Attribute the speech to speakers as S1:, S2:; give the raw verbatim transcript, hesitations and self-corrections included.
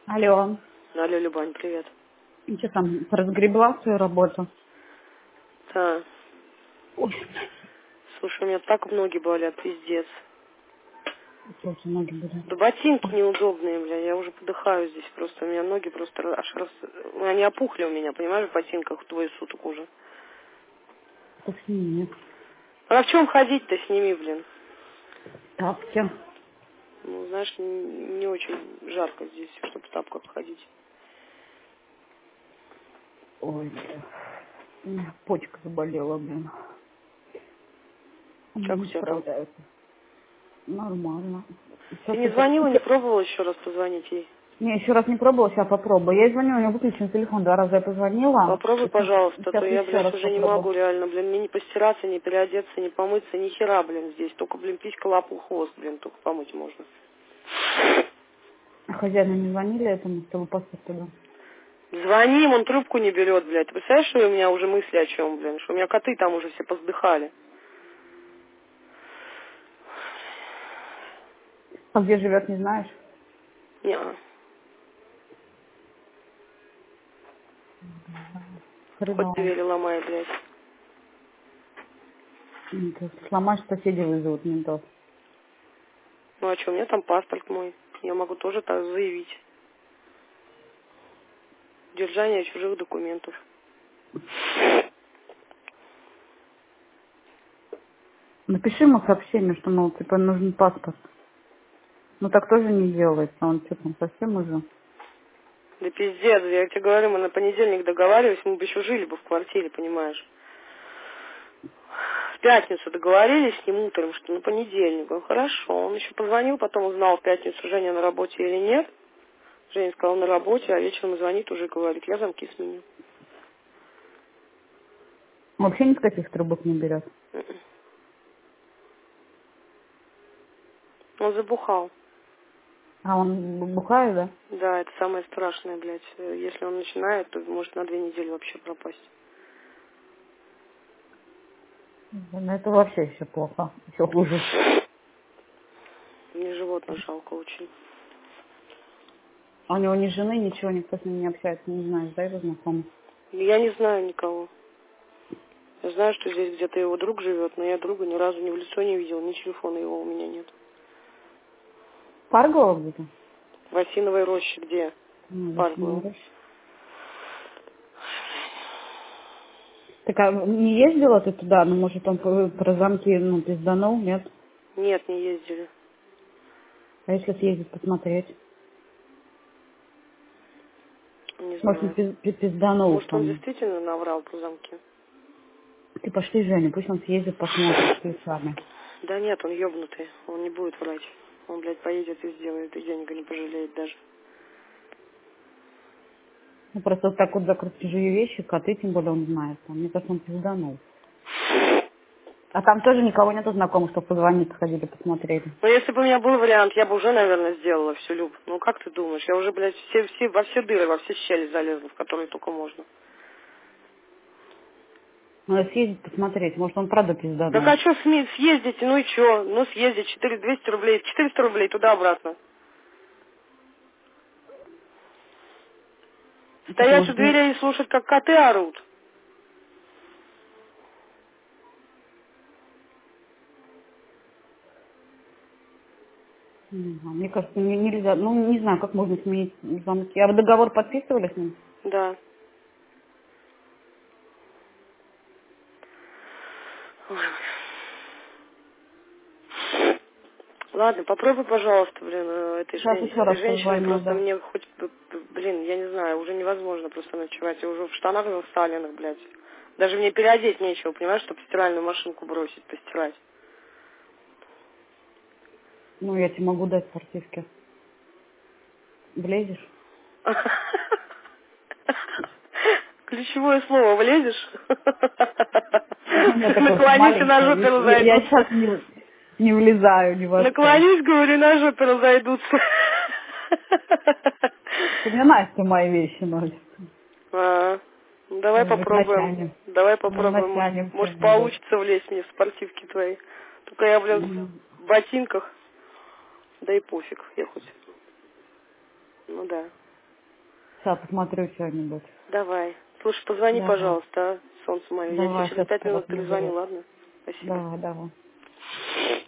S1: Алло.
S2: Алло, Любань, привет.
S1: Что там, разгребла свою работу?
S2: Да.
S1: Ой,
S2: Слушай, у меня так ноги болят, пиздец.
S1: тоже ноги были.
S2: Да ботинки неудобные, бля, я уже подыхаю здесь просто. У меня ноги просто ра- аж раз... Они опухли у меня, понимаешь, в ботинках двое суток уже.
S1: Так сними.
S2: А в чем ходить-то, сними, блин.
S1: Тапки.
S2: Ну, знаешь, не, не очень жарко здесь, чтобы в тапках ходить.
S1: Ой, бля. У меня почка заболела, блин. Она
S2: Как у
S1: не
S2: тебя там?
S1: справляется. Нормально.
S2: Ты
S1: Сейчас
S2: не
S1: это...
S2: звонила, не пробовала еще раз позвонить ей?
S1: Не, еще раз не пробовала, сейчас попробую. Я ей звонила, у меня выключен телефон, два раза я позвонила.
S2: Попробуй,
S1: Сейчас,
S2: пожалуйста, а то
S1: сейчас
S2: я,
S1: еще
S2: блядь,
S1: раз
S2: уже не
S1: попробую.
S2: могу реально, блин, мне не постираться, не переодеться, не помыться, ни хера, блин, здесь. Только, блин, писька, лапу, хвост, блин, только помыть можно.
S1: А хозяину не звонили этому, чтобы послать туда?
S2: Звони, он трубку не берет, блядь. Ты представляешь, что у меня уже мысли о чем, блин? Что у меня коты там уже все поздыхали.
S1: А где живет, не знаешь?
S2: Не, хоть
S1: Хреново.
S2: двери ломай, блядь.
S1: М, то есть сломаешь, соседи вызовут ментов.
S2: Ну а что, у меня там паспорт мой. Я могу тоже так заявить. Держание чужих документов.
S1: Напиши ему сообщение, что, мол, типа, нужен паспорт. Ну так тоже не делается, он что там совсем уже?
S2: Да пиздец, я тебе говорю, мы на понедельник договаривались, мы бы еще жили бы в квартире, понимаешь. В пятницу договорились с ним утром, что на понедельник. Он хорошо. Он еще позвонил, потом узнал в пятницу, Женя на работе или нет. Женя сказал на работе, а вечером звонит уже и говорит, я замки сменю.
S1: Вообще ни с каких трубок не берет.
S2: М-м. Он забухал.
S1: А он бухает, да?
S2: Да, это самое страшное, блядь. Если он начинает, то может на две недели вообще пропасть.
S1: Ну это вообще еще плохо. Еще хуже.
S2: Мне животных жалко очень.
S1: А у него ни жены, ничего, никто с ним не общается, не знаешь, да, его знакомый?
S2: Я не знаю никого. Я знаю, что здесь где-то его друг живет, но я друга ни разу ни в лицо не видел, ни телефона его у меня нет.
S1: Паргова где-то?
S2: В Осиновой роще где?
S1: Ну,
S2: Парк
S1: вообще не
S2: был.
S1: врешь. Так а не ездила ты туда? Ну, может, он про про замки, ну, пизданул, нет?
S2: Нет, не ездили.
S1: А если съездить посмотреть?
S2: Не
S1: Может, он
S2: знаю.
S1: пиз- пи- пизданул
S2: Может, он
S1: там.
S2: действительно наврал по замке?
S1: Ты пошли, Женя, пусть он съездит, посмотрит с ключами.
S2: Да нет, он ёбнутый. Он не будет врать. Он, блядь, поедет и сделает, и денег не пожалеет даже.
S1: Ну, просто вот так вот закрыть чужие вещи, коты, тем более он знает. Там, мне кажется, он пизданул. А там тоже никого нету знакомых, чтобы позвонить, сходили, посмотрели.
S2: Ну, если бы у меня был вариант, я бы уже, наверное, сделала всю, Люб. Ну, как ты думаешь? Я уже, блядь, все, все, во все дыры, во все щели залезла, в которые только можно.
S1: Надо съездить, посмотреть. Может, он правда
S2: Так
S1: пизданул.
S2: а что съездите? Ну и что? Ну, съездить, четыре двести рублей, четыреста рублей туда-обратно.
S1: Так,
S2: Стоять у
S1: может, не...
S2: дверей и слушать, как коты орут.
S1: Не знаю, мне кажется, не- нельзя. Ну, не знаю, как можно сменить замки. А вы договор подписывали с ним?
S2: Да. Ой. Ладно, попробуй, пожалуйста, блин, э, этой,
S1: Сейчас
S2: жен... с
S1: еще
S2: этой
S1: раз
S2: женщиной
S1: позвоню,
S2: просто
S1: да.
S2: мне хоть, б- б- блин, я не знаю, уже невозможно просто ночевать. Я уже в штанах засаленных, блядь. Даже мне переодеть нечего, понимаешь, чтобы стиральную машинку бросить, постирать.
S1: Ну, я тебе могу дать спортивки. Влезешь?
S2: Ключевое слово, влезешь?
S1: У меня такой очень
S2: Наклонись и на
S1: маленький.
S2: жопе
S1: Я, я
S2: разойдутся.
S1: сейчас не, не влезаю ни во что.
S2: Наклонись, говорю, на жопе разойдутся.
S1: У меня Настя мои вещи носит.
S2: А, ну, давай
S1: Может быть,
S2: попробуем.
S1: натянем.
S2: Давай
S1: Ну,
S2: попробуем.
S1: натянем
S2: Может,
S1: что-нибудь.
S2: получится влезть мне в спортивки твои. Только я, блин,
S1: Мгм.
S2: в ботинках. Да и пофиг, я хоть. Ну да.
S1: Сейчас посмотрю что-нибудь.
S2: Давай. Слушай, позвони,
S1: Давай.
S2: пожалуйста, а, солнце мое.
S1: Давай,
S2: Я тебе через
S1: сейчас
S2: пять минут
S1: наберу.
S2: перезвоню, ладно? Спасибо.
S1: Давай, давай.